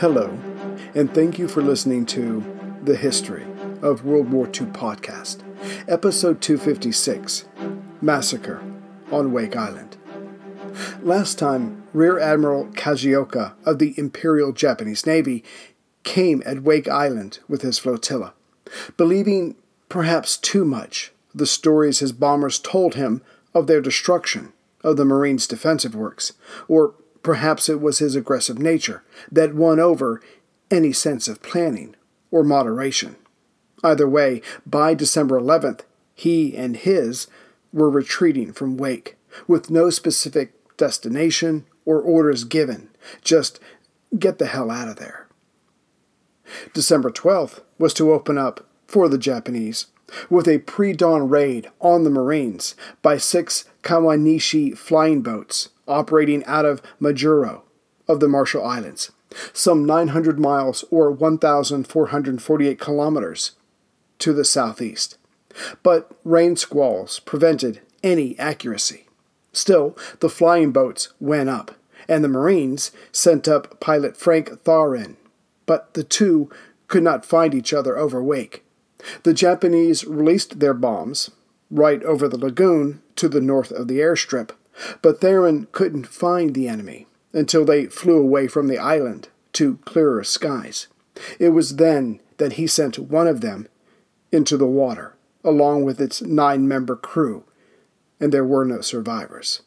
Hello, and thank you for listening to The History of World War II podcast, episode 256, Massacre on Wake Island. Last time, Rear Admiral Kajioka of the Imperial Japanese Navy came at Wake Island with his flotilla, believing perhaps too much the stories his bombers told him of their destruction of the Marines' defensive works, or perhaps it was his aggressive nature that won over any sense of planning or moderation. Either way, by December 11th, he and his were retreating from Wake, with no specific destination or orders given, just get the hell out of there. December 12th was to open up for the Japanese with a pre-dawn raid on the Marines by 6 Kawanishi flying boats operating out of Majuro of the Marshall Islands, some 900 miles or 1,448 kilometers to the southeast. But rain squalls prevented any accuracy. Still, the flying boats went up, and the Marines sent up pilot Frank Tharin, but the two could not find each other over Wake. The Japanese released their bombs right over the lagoon to the north of the airstrip, but Tharin couldn't find the enemy until they flew away from the island to clearer skies. It was then that he sent one of them into the water, along with its 9-member crew, and there were no survivors.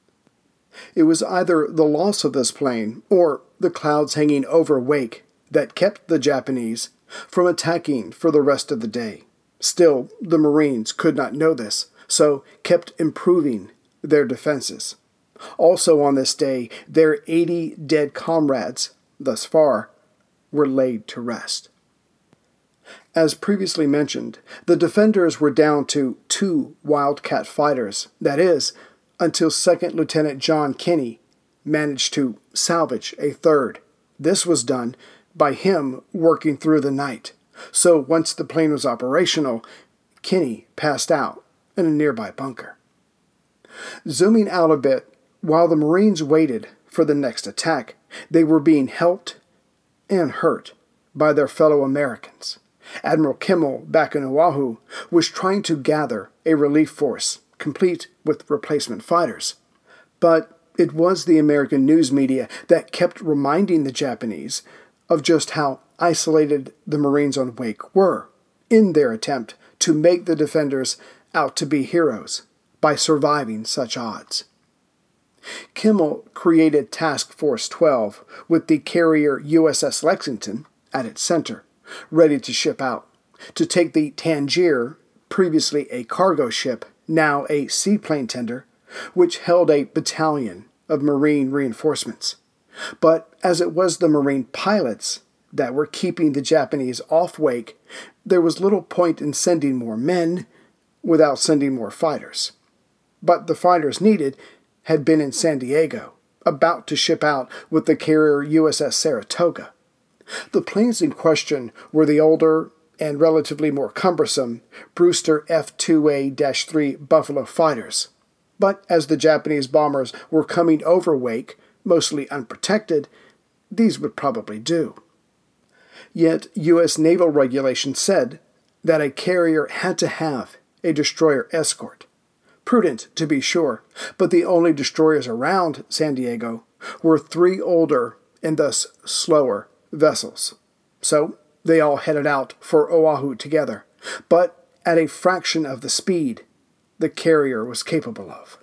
It was either the loss of this plane or the clouds hanging over Wake that kept the Japanese from attacking for the rest of the day. Still, the Marines could not know this, so kept improving their defenses. Also on this day, their 80 dead comrades, thus far, were laid to rest. As previously mentioned, the defenders were down to 2 Wildcat fighters, that is, until 2nd Lieutenant John Kinney managed to salvage a 3rd. This was done by him working through the night. So once the plane was operational, Kinney passed out in a nearby bunker. Zooming out a bit, while the Marines waited for the next attack, they were being helped and hurt by their fellow Americans. Admiral Kimmel, back in Oahu, was trying to gather a relief force, complete with replacement fighters. But it was the American news media that kept reminding the Japanese of just how isolated the Marines on Wake were in their attempt to make the defenders out to be heroes by surviving such odds. Kimmel created Task Force 12 with the carrier USS Lexington at its center, ready to ship out, to take the Tangier, previously a cargo ship, now a seaplane tender, which held a battalion of Marine reinforcements. But as it was the Marine pilots that were keeping the Japanese off Wake, there was little point in sending more men without sending more fighters. But the fighters needed had been in San Diego, about to ship out with the carrier USS Saratoga. The planes in question were the older and relatively more cumbersome Brewster F-2A-3 Buffalo fighters. But as the Japanese bombers were coming over Wake, mostly unprotected, these would probably do. Yet U.S. naval regulations said that a carrier had to have a destroyer escort. Prudent, to be sure, but the only destroyers around San Diego were 3 older and thus slower vessels. So they all headed out for Oahu together, but at a fraction of the speed the carrier was capable of.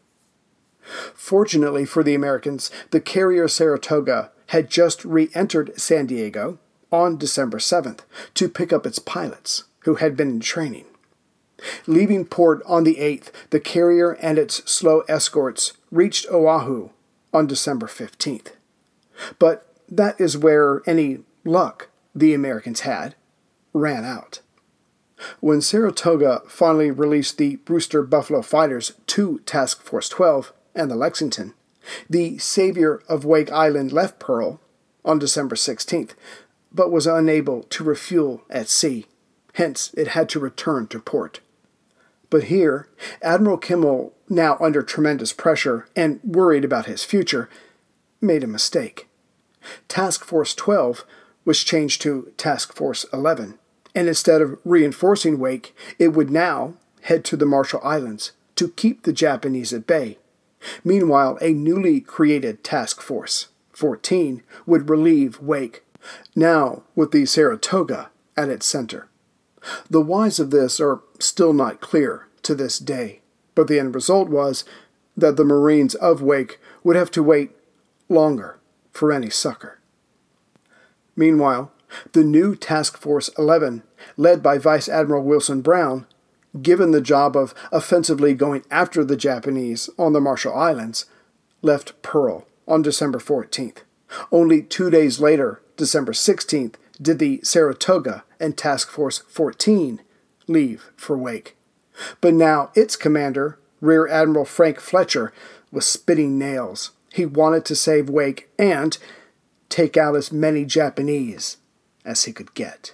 Fortunately for the Americans, the carrier Saratoga had just re-entered San Diego on December 7th to pick up its pilots, who had been in training. Leaving port on the 8th, the carrier and its slow escorts reached Oahu on December 15th. But that is where any luck the Americans had ran out. When Saratoga finally released the Brewster Buffalo fighters to Task Force 12 and the Lexington, the savior of Wake Island left Pearl on December 16th, but was unable to refuel at sea. Hence, it had to return to port. But here, Admiral Kimmel, now under tremendous pressure and worried about his future, made a mistake. Task Force 12 was changed to Task Force 11, and instead of reinforcing Wake, it would now head to the Marshall Islands to keep the Japanese at bay. Meanwhile, a newly created Task Force 14 would relieve Wake, now with the Saratoga at its center. The whys of this are still not clear to this day, but the end result was that the Marines of Wake would have to wait longer for any succor. Meanwhile, the new Task Force 11, led by Vice Admiral Wilson Brown, given the job of offensively going after the Japanese on the Marshall Islands, left Pearl on December 14th. Only 2 days later, December 16th, did the Saratoga and Task Force 14 leave for Wake. But now its commander, Rear Admiral Frank Fletcher, was spitting nails. He wanted to save Wake and take out as many Japanese as he could get.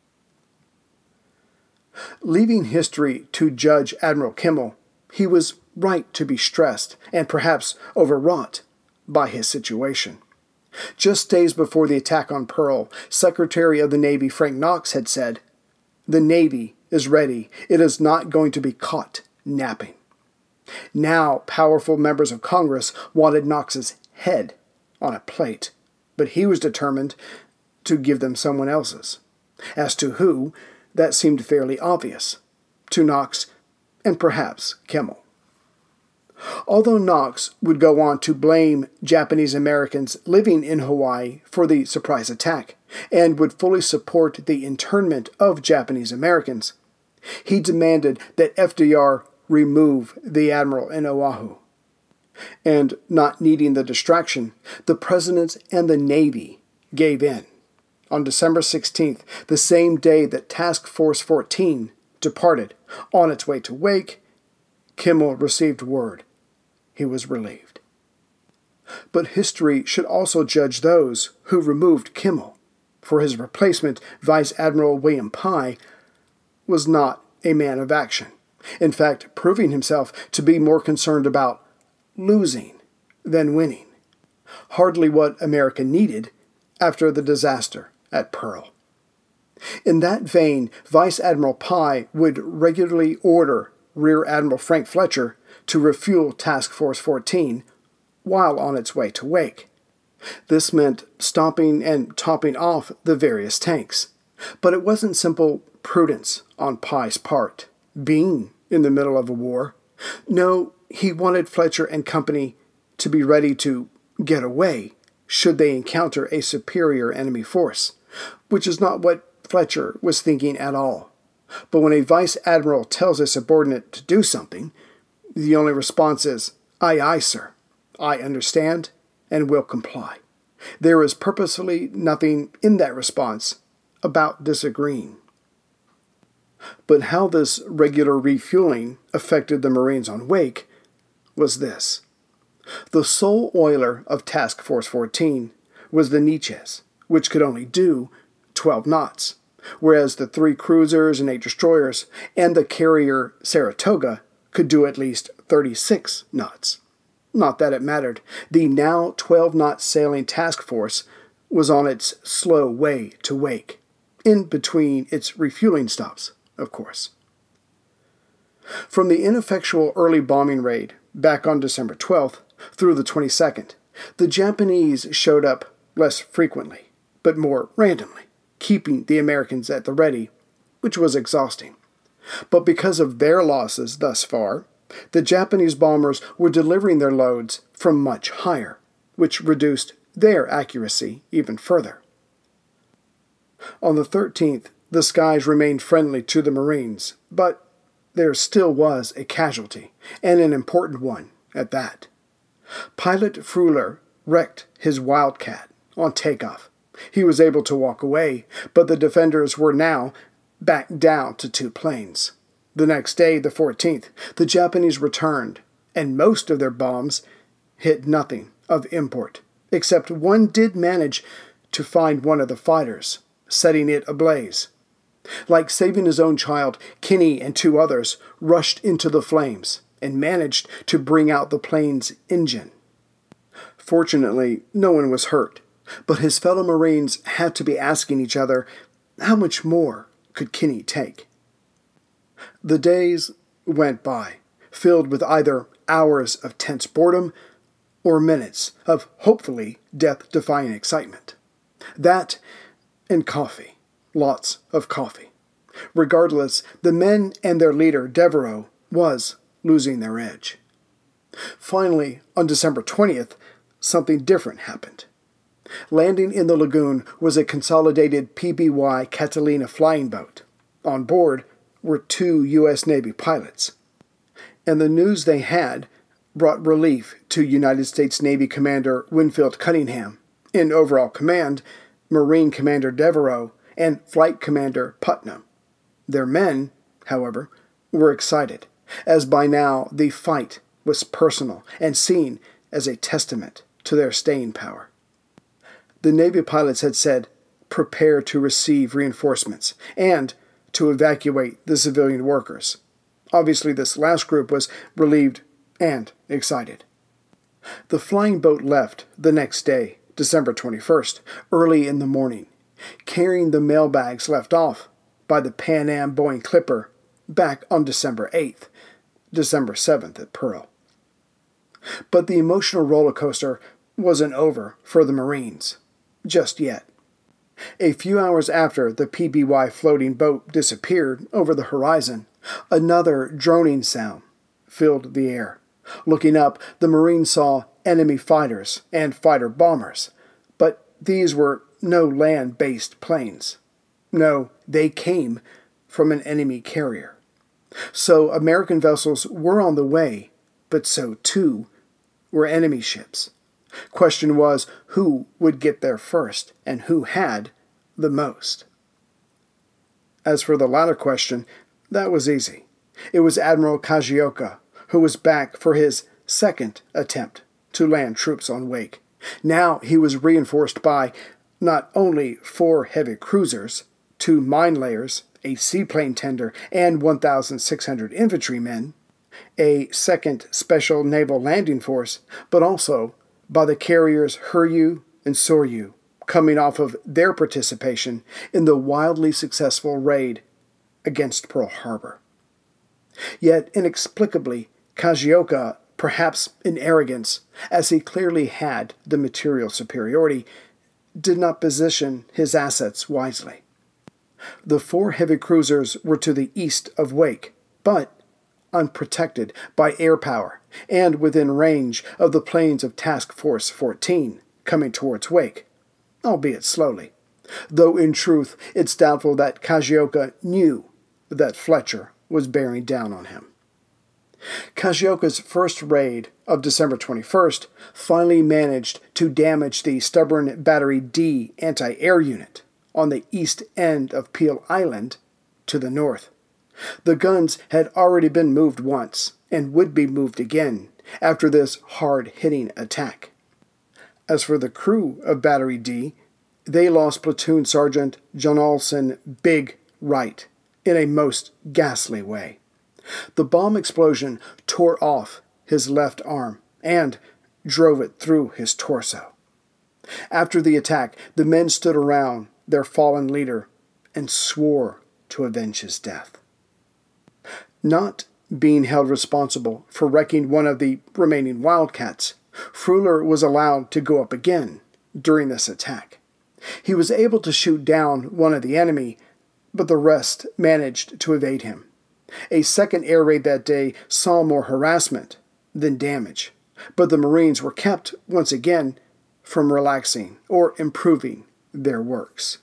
Leaving history to Judge Admiral Kimmel, he was right to be stressed and perhaps overwrought by his situation. Just days before the attack on Pearl, Secretary of the Navy Frank Knox had said, "The Navy is ready. It is not going to be caught napping." Now, powerful members of Congress wanted Knox's head on a plate, but he was determined to give them someone else's. As to who, that seemed fairly obvious, to Knox and perhaps Kimmel. Although Knox would go on to blame Japanese Americans living in Hawaii for the surprise attack and would fully support the internment of Japanese Americans, he demanded that FDR remove the admiral in Oahu. And not needing the distraction, the President and the Navy gave in. On December 16th, the same day that Task Force 14 departed on its way to Wake, Kimmel received word he was relieved. But history should also judge those who removed Kimmel, for his replacement, Vice Admiral William Pye, was not a man of action, in fact, proving himself to be more concerned about losing than winning. Hardly what America needed after the disaster at Pearl. In that vein, Vice Admiral Pye would regularly order Rear Admiral Frank Fletcher to refuel Task Force 14 while on its way to Wake. This meant stopping and topping off the various tanks. But it wasn't simple prudence on Pye's part, being in the middle of a war. No, he wanted Fletcher and company to be ready to get away should they encounter a superior enemy force, which is not what Fletcher was thinking at all. But when a vice admiral tells a subordinate to do something, the only response is, "Aye, aye, sir. I understand and will comply." There is purposefully nothing in that response about disagreeing. But how this regular refueling affected the Marines on Wake was this. The sole oiler of Task Force 14 was the Neches, which could only do 12 knots, whereas the 3 cruisers and 8 destroyers and the carrier Saratoga could do at least 36 knots. Not that it mattered. The now 12-knot sailing task force was on its slow way to Wake, in between its refueling stops, of course. From the ineffectual early bombing raid back on December 12th through the 22nd, the Japanese showed up less frequently, but more randomly, keeping the Americans at the ready, which was exhausting. But because of their losses thus far, the Japanese bombers were delivering their loads from much higher, which reduced their accuracy even further. On the 13th, the skies remained friendly to the Marines, but there still was a casualty, and an important one at that. Pilot Fruhler wrecked his Wildcat on takeoff. He was able to walk away, but the defenders were now back down to 2 planes. The next day, the 14th, the Japanese returned, and most of their bombs hit nothing of import, except one did manage to find one of the fighters, setting it ablaze. Like saving his own child, Kinney and 2 others rushed into the flames and managed to bring out the plane's engine. Fortunately, no one was hurt, But his fellow Marines had to be asking each other, how much more could Kinney take? The days went by, filled with either hours of tense boredom or minutes of hopefully death-defying excitement. That and coffee. Lots of coffee. Regardless, the men and their leader, Devereaux, was losing their edge. Finally, on December 20th, something different happened. Landing in the lagoon was a consolidated PBY Catalina flying boat. On board were 2 U.S. Navy pilots. And the news they had brought relief to United States Navy Commander Winfield Cunningham, in overall command, Marine Commander Devereaux, and Flight Commander Putnam. Their men, however, were excited, as by now the fight was personal and seen as a testament to their staying power. The Navy pilots had said, prepare to receive reinforcements and to evacuate the civilian workers. Obviously, this last group was relieved and excited. The flying boat left the next day, December 21st, early in the morning, carrying the mail bags left off by the Pan Am Boeing Clipper back on December 8th, December 7th at Pearl. But the emotional roller coaster wasn't over for the Marines, just yet. A few hours after the PBY floating boat disappeared over the horizon, another droning sound filled the air. Looking up, the Marines saw enemy fighters and fighter bombers, but these were no land-based planes. No, they came from an enemy carrier. So American vessels were on the way, but so too were enemy ships. Question was, who would get there first, and who had the most? As for the latter question, that was easy. It was Admiral Kajioka, who was back for his second attempt to land troops on Wake. Now he was reinforced by not only 4 heavy cruisers, 2 mine layers, a seaplane tender, and 1,600 infantrymen, a second Special Naval Landing Force, but also by the carriers Huryu and Soryu, coming off of their participation in the wildly successful raid against Pearl Harbor. Yet, inexplicably, Kajioka, perhaps in arrogance, as he clearly had the material superiority, did not position his assets wisely. The 4 heavy cruisers were to the east of Wake, but unprotected by air power and within range of the planes of Task Force 14 coming towards Wake, albeit slowly, though in truth it's doubtful that Kajioka knew that Fletcher was bearing down on him. Kajioka's first raid of December 21st finally managed to damage the stubborn Battery D anti-air unit on the east end of Peel Island to the north. The guns had already been moved once and would be moved again after this hard-hitting attack. As for the crew of Battery D, they lost Platoon Sergeant Jonalson Big Wright in a most ghastly way. The bomb explosion tore off his left arm and drove it through his torso. After the attack, the men stood around their fallen leader and swore to avenge his death. Not being held responsible for wrecking one of the remaining Wildcats, Frueler was allowed to go up again during this attack. He was able to shoot down one of the enemy, but the rest managed to evade him. A second air raid that day saw more harassment than damage, but the Marines were kept, once again, from relaxing or improving their works.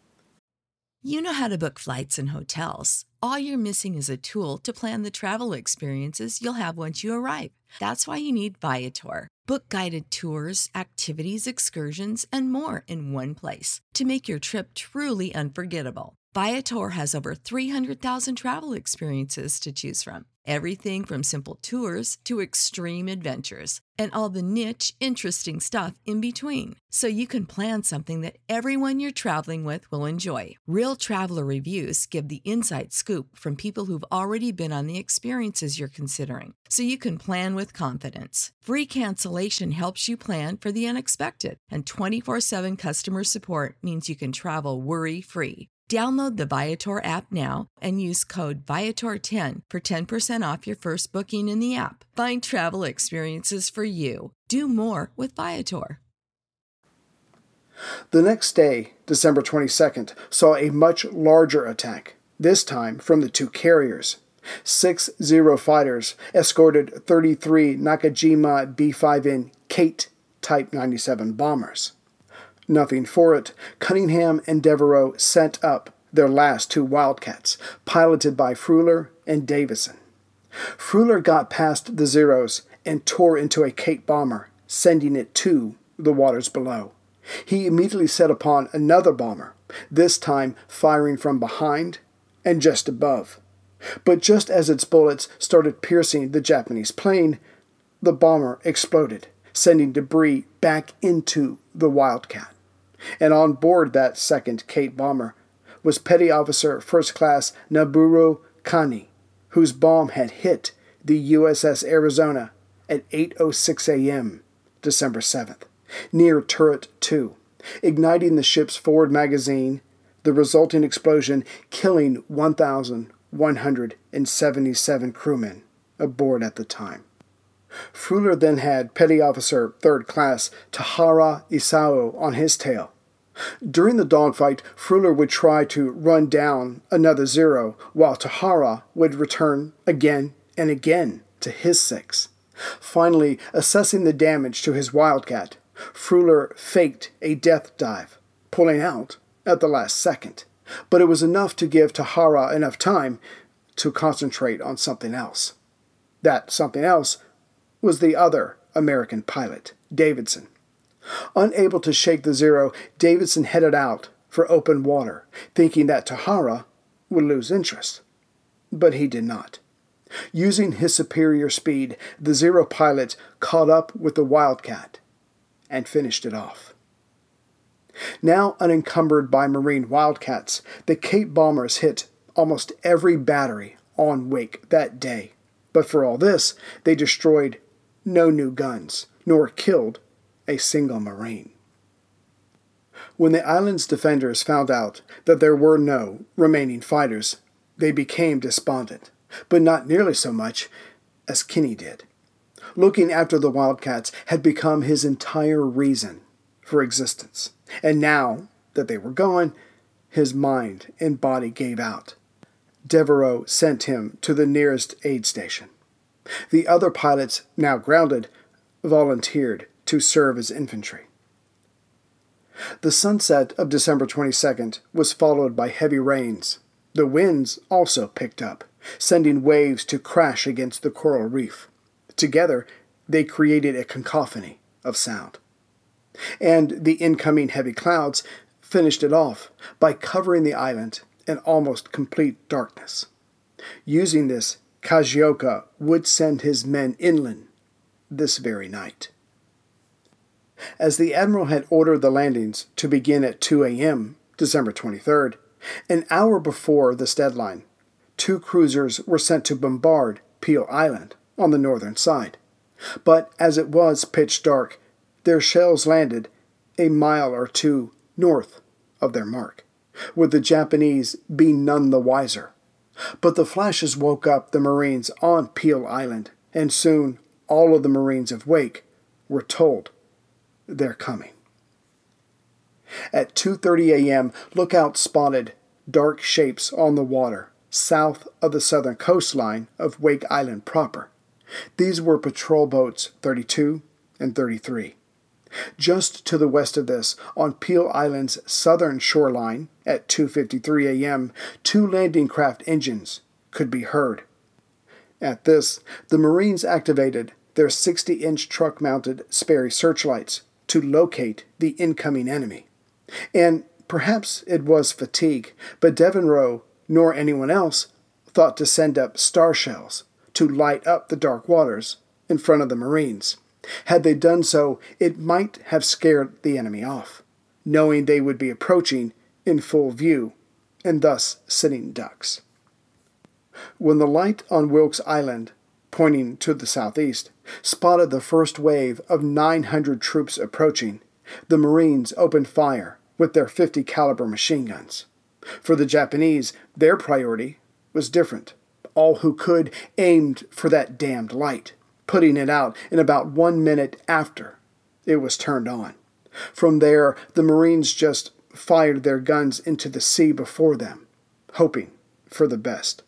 You know how to book flights and hotels. All you're missing is a tool to plan the travel experiences you'll have once you arrive. That's why you need Viator. Book guided tours, activities, excursions, and more in one place to make your trip truly unforgettable. Viator has over 300,000 travel experiences to choose from. Everything from simple tours to extreme adventures and all the niche, interesting stuff in between. So you can plan something that everyone you're traveling with will enjoy. Real traveler reviews give the inside scoop from people who've already been on the experiences you're considering. So you can plan with confidence. Free cancellation helps you plan for the unexpected. And 24/7 customer support means you can travel worry-free. Download the Viator app now and use code Viator10 for 10% off your first booking in the app. Find travel experiences for you. Do more with Viator. The next day, December 22nd, saw a much larger attack, this time from the two carriers. 6 Zero fighters escorted 33 Nakajima B-5N Kate Type 97 bombers. Nothing for it, Cunningham and Devereaux sent up their last two Wildcats, piloted by Fruehler and Davidson. Fruehler got past the Zeros and tore into a Kate bomber, sending it to the waters below. He immediately set upon another bomber, this time firing from behind and just above. But just as its bullets started piercing the Japanese plane, the bomber exploded, sending debris back into the Wildcat. And on board that second Kate bomber was Petty Officer First Class Naburo Kani, whose bomb had hit the USS Arizona at 8:06 a.m. December 7th, near Turret 2, igniting the ship's forward magazine, the resulting explosion killing 1,177 crewmen aboard at the time. Fruehler then had Petty Officer Third Class Tahara Isao on his tail. During the dogfight, Fruehler would try to run down another Zero, while Tahara would return again and again to his 6. Finally, assessing the damage to his Wildcat, Fruehler faked a death dive, pulling out at the last second. But it was enough to give Tahara enough time to concentrate on something else. That something else was the other American pilot, Davidson. Unable to shake the Zero, Davidson headed out for open water, thinking that Tahara would lose interest. But he did not. Using his superior speed, the Zero pilot caught up with the Wildcat and finished it off. Now unencumbered by Marine Wildcats, the Kate bombers hit almost every battery on Wake that day. But for all this, they destroyed no new guns, nor killed a single Marine. When the island's defenders found out that there were no remaining fighters, they became despondent, but not nearly so much as Kinney did. Looking after the Wildcats had become his entire reason for existence, and now that they were gone, his mind and body gave out. Devereaux sent him to the nearest aid station. The other pilots, now grounded, volunteered to serve as infantry. The sunset of December 22nd was followed by heavy rains. The winds also picked up, sending waves to crash against the coral reef. Together, they created a cacophony of sound. And the incoming heavy clouds finished it off by covering the island in almost complete darkness. Using this, Kajioka would send his men inland this very night. As the Admiral had ordered the landings to begin at 2 a.m., December 23rd, an hour before this deadline, 2 cruisers were sent to bombard Peel Island on the northern side. But as it was pitch dark, their shells landed a mile or two north of their mark, with the Japanese being none the wiser. But the flashes woke up the Marines on Peel Island, and soon all of the Marines of Wake were told they're coming. At 2:30 a.m., lookouts spotted dark shapes on the water south of the southern coastline of Wake Island proper. These were patrol boats 32 and 33. Just to the west of this, on Peel Island's southern shoreline, at 2:53 a.m., 2 landing craft engines could be heard. At this, the Marines activated their 60-inch truck-mounted Sperry searchlights to locate the incoming enemy. And Perhaps it was fatigue, but Devereaux, nor anyone else, thought to send up star shells to light up the dark waters in front of the Marines. Had they done so, it might have scared the enemy off, knowing they would be approaching in full view, and thus sitting ducks. When the light on Wilkes Island, pointing to the southeast, spotted the first wave of 900 troops approaching, the Marines opened fire with their .50 caliber machine guns. For the Japanese, their priority was different. All who could aimed for that damned light, putting it out in about 1 minute after it was turned on. From there, the Marines just fired their guns into the sea before them, hoping for the best.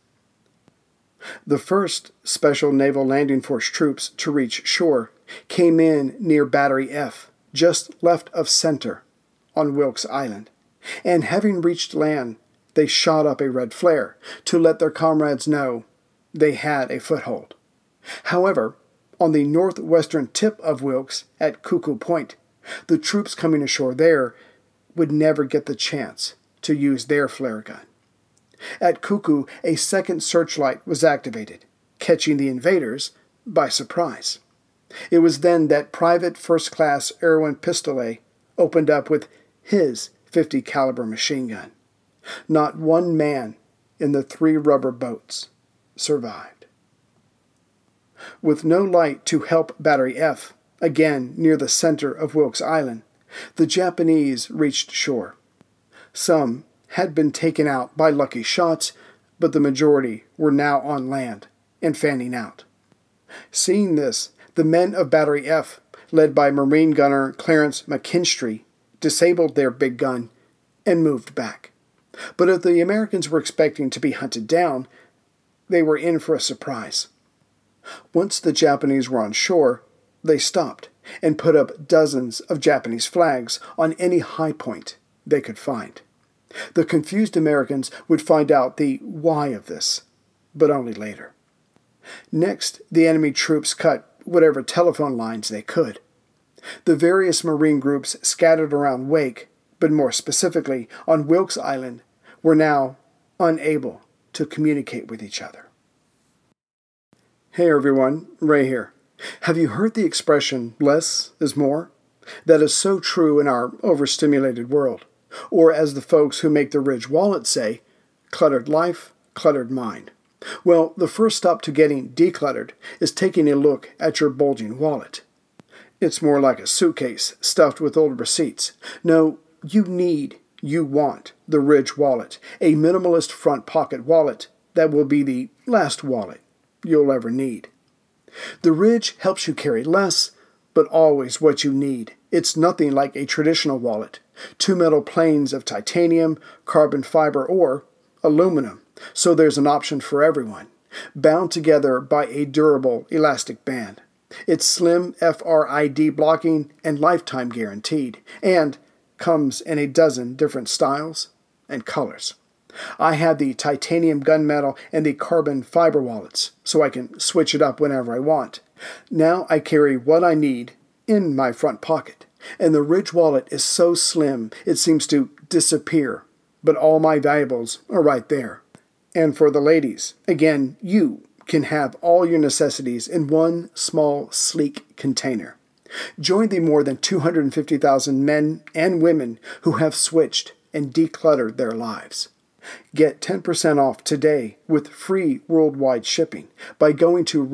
The first Special Naval Landing Force troops to reach shore came in near Battery F, just left of center on Wilkes Island, and having reached land, they shot up a red flare to let their comrades know they had a foothold. However, on the northwestern tip of Wilkes at Cuckoo Point, the troops coming ashore there would never get the chance to use their flare gun. At Cuckoo, a second searchlight was activated, catching the invaders by surprise. It was then that Private First Class Erwin Pistolet opened up with his .50 caliber machine gun. Not one man in the 3 rubber boats survived. With no light to help Battery F, again near the center of Wilkes Island, the Japanese reached shore. Some had been taken out by lucky shots, but the majority were now on land and fanning out. Seeing this, the men of Battery F, led by Marine gunner Clarence McKinstry, disabled their big gun and moved back. But if the Americans were expecting to be hunted down, they were in for a surprise. Once the Japanese were on shore, they stopped and put up dozens of Japanese flags on any high point they could find. The confused Americans would find out the why of this, but only later. Next, the enemy troops cut whatever telephone lines they could. The various Marine groups scattered around Wake, but more specifically on Wilkes Island, were now unable to communicate with each other. Hey everyone, Ray here. Have you heard the expression, less is more? That is so true in our overstimulated world. Or as the folks who make the Ridge wallet say, cluttered life, cluttered mind. Well, the first stop to getting decluttered is taking a look at your bulging wallet. It's more like a suitcase stuffed with old receipts. No, you want the Ridge wallet, a minimalist front pocket wallet that will be the last wallet you'll ever need. The Ridge helps you carry less, but always what you need. It's nothing like a traditional wallet. 2 metal planes of titanium, carbon fiber, or aluminum, so there's an option for everyone, bound together by a durable elastic band. It's slim FRID blocking and lifetime guaranteed, and comes in a dozen different styles and colors. I have the titanium gunmetal and the carbon fiber wallets, so I can switch it up whenever I want. Now I carry what I need in my front pocket, and the Ridge wallet is so slim it seems to disappear, but all my valuables are right there. And for the ladies, again, you can have all your necessities in one small, sleek container. Join the more than 250,000 men and women who have switched and decluttered their lives. Get 10% off today with free worldwide shipping by going to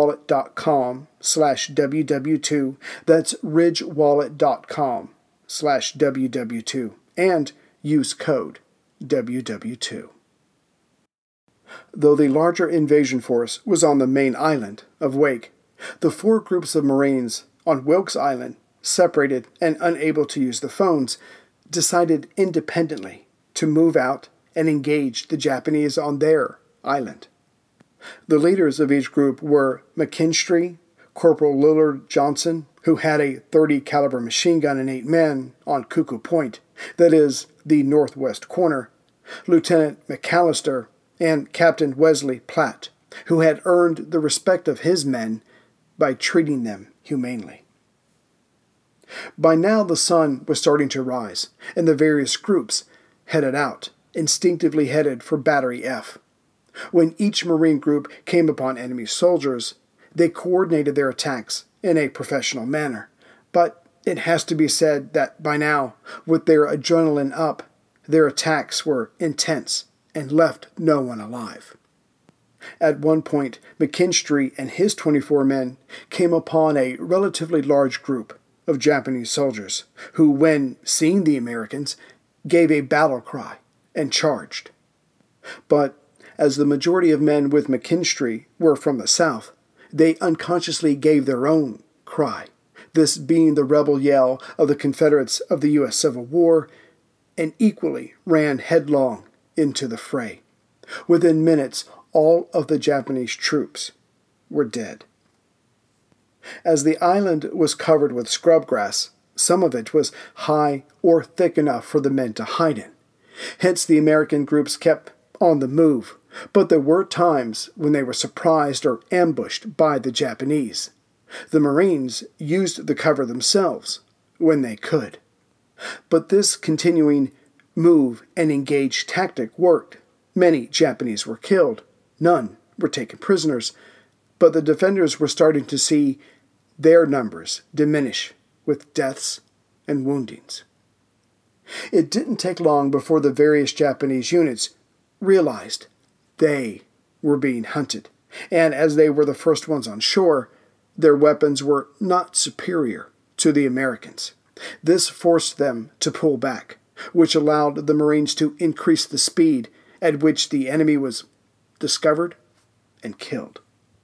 ridgewallet.com/WW2. That's ridgewallet.com/WW2 and use code WW2. Though the larger invasion force was on the main island of Wake, the 4 groups of Marines on Wilkes Island, separated and unable to use the phones, decided independently to move out and engage the Japanese on their island. The leaders of each group were McKinstry, Corporal Lillard Johnson, who had a .30 caliber machine gun and 8 men on Cuckoo Point, that is, the northwest corner, Lieutenant McAllister, and Captain Wesley Platt, who had earned the respect of his men by treating them humanely. By now the sun was starting to rise, and the various groups headed out, instinctively headed for Battery F. When each Marine group came upon enemy soldiers, they coordinated their attacks in a professional manner. But it has to be said that by now, with their adrenaline up, their attacks were intense and left no one alive. At one point, McKinstry and his 24 men came upon a relatively large group of Japanese soldiers who, when seeing the Americans, gave a battle cry and charged. But as the majority of men with McKinstry were from the South, they unconsciously gave their own cry, this being the rebel yell of the Confederates of the U.S. Civil War, and equally ran headlong into the fray. Within minutes, all of the Japanese troops were dead. As the island was covered with scrub grass, some of it was high or thick enough for the men to hide in. Hence the American groups kept on the move, but there were times when they were surprised or ambushed by the Japanese. The Marines used the cover themselves when they could. But this continuing move and engage tactic worked. Many Japanese were killed. None were taken prisoners. But the defenders were starting to see their numbers diminish with deaths and woundings. It didn't take long before the various Japanese units realized they were being hunted, and as they were the first ones on shore, their weapons were not superior to the Americans. This forced them to pull back, which allowed the Marines to increase the speed at which the enemy was discovered and killed.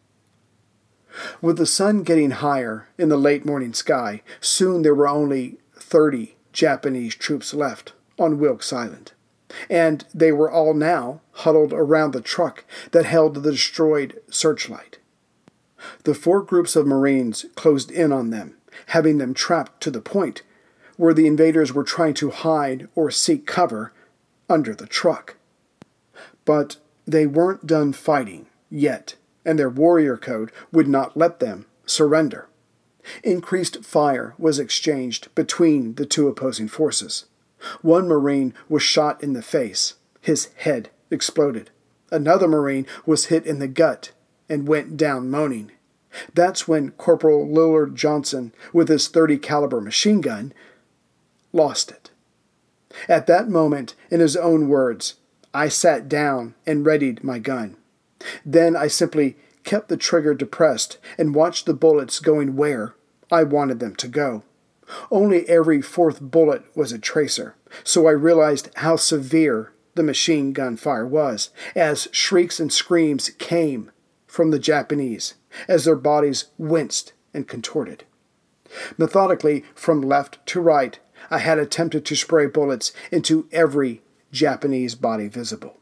With the sun getting higher in the late morning sky, soon there were only 30 Japanese troops left on Wilkes Island, and they were all now huddled around the truck that held the destroyed Searchlight. The 4 groups of Marines closed in on them, having them trapped to the point where the invaders were trying to hide or seek cover under the truck. But they weren't done fighting yet, and their warrior code would not let them surrender. Increased fire was exchanged between the two opposing forces. One Marine was shot in the face. His head exploded. Another Marine was hit in the gut and went down moaning. That's when Corporal Lillard Johnson, with his .30 caliber machine gun, lost it. At that moment, in his own words, I sat down and readied my gun. Then I simply kept the trigger depressed and watched the bullets going where I wanted them to go. Only every 4th bullet was a tracer, so I realized how severe the machine gun fire was, as shrieks and screams came from the Japanese as their bodies winced and contorted. Methodically, from left to right, I had attempted to spray bullets into every Japanese body visible.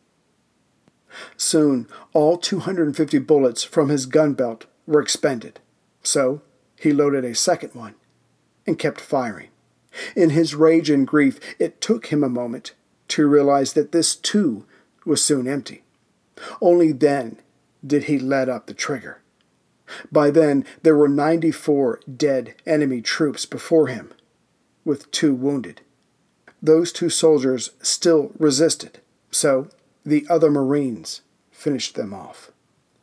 Soon, all 250 bullets from his gun belt were expended, so he loaded a second one and kept firing. In his rage and grief, it took him a moment to realize that this too was soon empty. Only then did he let up the trigger. By then, there were 94 dead enemy troops before him, with 2 wounded. Those 2 soldiers still resisted, so the other Marines finished them off.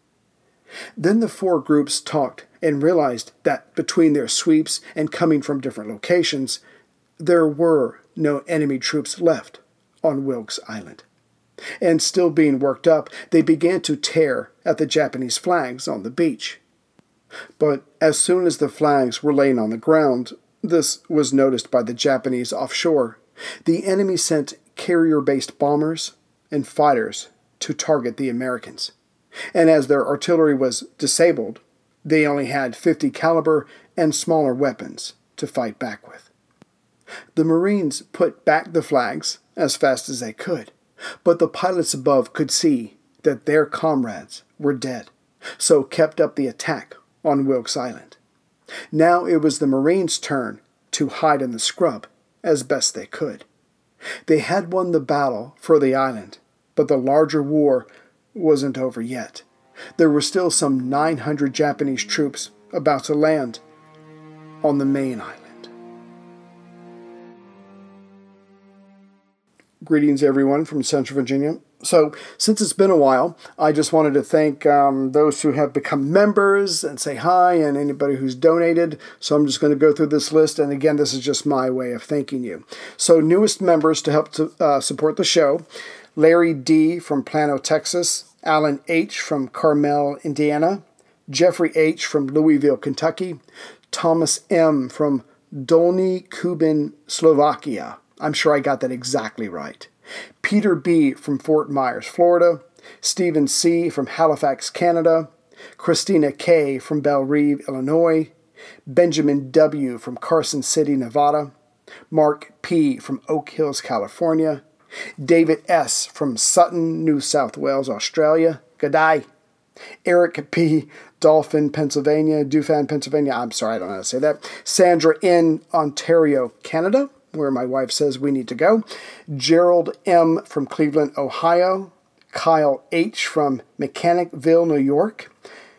Then the 4 groups talked and realized that between their sweeps and coming from different locations, there were no enemy troops left on Wilkes Island. And still being worked up, they began to tear at the Japanese flags on the beach. But as soon as the flags were laying on the ground, this was noticed by the Japanese offshore. The enemy sent carrier-based bombers and fighters to target the Americans. And as their artillery was disabled, they only had .50 caliber and smaller weapons to fight back with. The Marines put back the flags as fast as they could, but the pilots above could see that their comrades were dead, so kept up the attack on Wilkes Island. Now it was the Marines' turn to hide in the scrub as best they could. They had won the battle for the island, but the larger war wasn't over yet. There were still some 900 Japanese troops about to land on the main island. Greetings, everyone, from Central Virginia. So, since it's been a while, I just wanted to thank those who have become members and say hi, and anybody who's donated. So I'm just going to go through this list, and again, this is just my way of thanking you. So, newest members to help support the show: Larry D. from Plano, Texas; Alan H. from Carmel, Indiana; Jeffrey H. from Louisville, Kentucky; Thomas M. from Dolny Kubin, Slovakia. I'm sure I got that exactly right. Peter B. from Fort Myers, Florida; Stephen C. from Halifax, Canada; Christina K. from Belle Reve, Illinois; Benjamin W. from Carson City, Nevada; Mark P. from Oak Hills, California; David S. from Sutton, New South Wales, Australia. G'day. Eric P. Dauphin, Pennsylvania. I'm sorry, I don't know how to say that. Sandra N. Ontario, Canada, where my wife says we need to go. Gerald M. from Cleveland, Ohio. Kyle H. from Mechanicville, New York.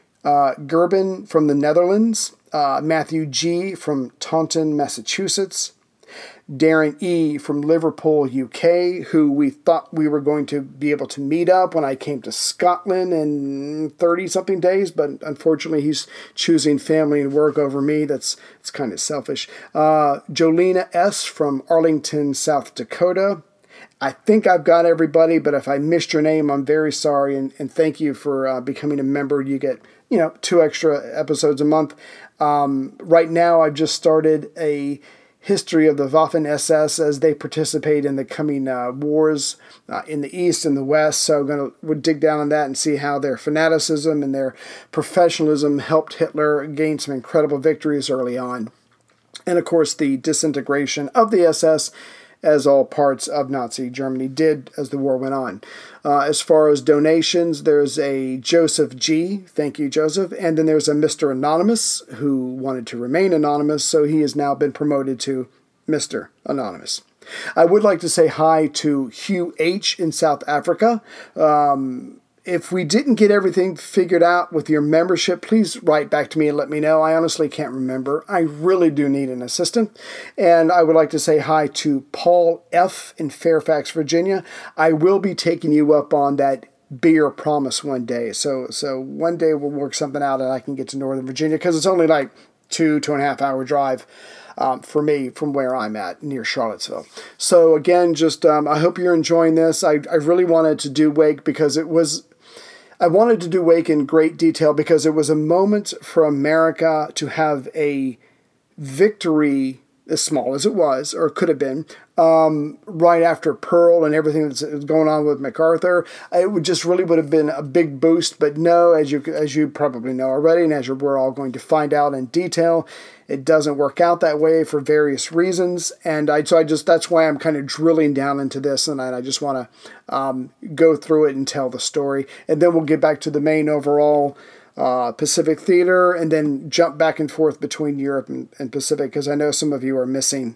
Gerben from the Netherlands. Matthew G. from Taunton, Massachusetts. Darren E. from Liverpool, UK, who we thought we were going to be able to meet up when I came to Scotland in 30-something days, but unfortunately he's choosing family and work over me. It's kind of selfish. Jolena S. from Arlington, South Dakota. I think I've got everybody, but if I missed your name, I'm very sorry, and thank you for becoming a member. You get 2 extra episodes a month. Right now, I've just started a history of the Waffen-SS as they participate in the coming wars in the East and the West. So we'll dig down on that and see how their fanaticism and their professionalism helped Hitler gain some incredible victories early on. And of course, the disintegration of the SS, as all parts of Nazi Germany did as the war went on. As far as donations, there's a Joseph G. Thank you, Joseph. And then there's a Mr. Anonymous who wanted to remain anonymous, so he has now been promoted to Mr. Anonymous. I would like to say hi to Hugh H. in South Africa. If we didn't get everything figured out with your membership, please write back to me and let me know. I honestly can't remember. I really do need an assistant. And I would like to say hi to Paul F. in Fairfax, Virginia. I will be taking you up on that beer promise one day. So one day we'll work something out and I can get to Northern Virginia, because it's only like 2.5 hour drive for me from where I'm at, near Charlottesville. So again, just I hope you're enjoying this. I really wanted to do Wake because I wanted to do Wake in great detail because it was a moment for America to have a victory, as small as it was, or could have been, right after Pearl and everything that's going on with MacArthur. It would have been a big boost, but no, as you probably know already, and as we're all going to find out in detail, it doesn't work out that way for various reasons, and that's why I'm kind of drilling down into this, and I just want to go through it and tell the story, and then we'll get back to the main overall Pacific theater, and then jump back and forth between Europe and Pacific, because I know some of you are missing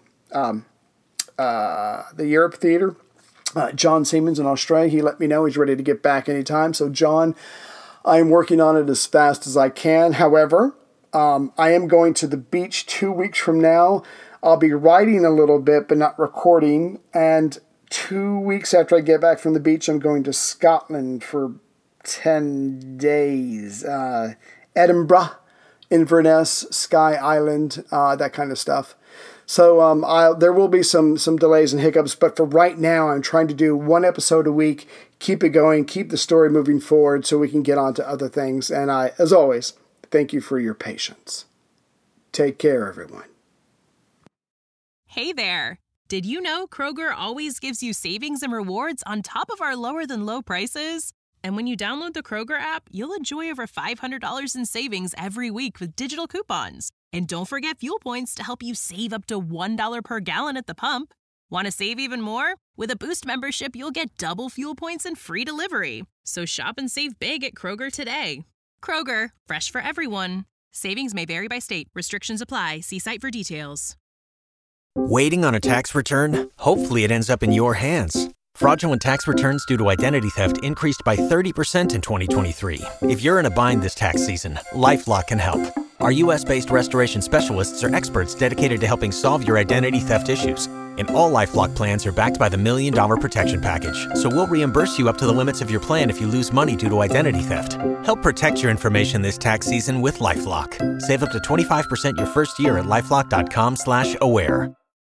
the Europe theater. John Siemens in Australia, he let me know he's ready to get back anytime. So John, I'm working on it as fast as I can. However, I am going to the beach 2 weeks from now. I'll be writing a little bit, but not recording. And 2 weeks after I get back from the beach, I'm going to Scotland for 10 days. Edinburgh, Inverness, Skye Island, that kind of stuff. So there will be some delays and hiccups, but for right now, I'm trying to do 1 episode a week, keep it going, keep the story moving forward so we can get on to other things. And as always, thank you for your patience. Take care, everyone. Hey there. Did you know Kroger always gives you savings and rewards on top of our lower than low prices? And when you download the Kroger app, you'll enjoy over $500 in savings every week with digital coupons. And don't forget fuel points to help you save up to $1 per gallon at the pump. Want to save even more? With a Boost membership, you'll get double fuel points and free delivery. So shop and save big at Kroger today. Kroger, fresh for everyone. Savings may vary by state. Restrictions apply. See site for details. Waiting on a tax return? Hopefully it ends up in your hands. Fraudulent tax returns due to identity theft increased by 30% in 2023. If you're in a bind this tax season, LifeLock can help. Our U.S.-based restoration specialists are experts dedicated to helping solve your identity theft issues. And all LifeLock plans are backed by the $1 Million Protection Package. So we'll reimburse you up to the limits of your plan if you lose money due to identity theft. Help protect your information this tax season with LifeLock. Save up to 25% your first year at LifeLock.com/aware.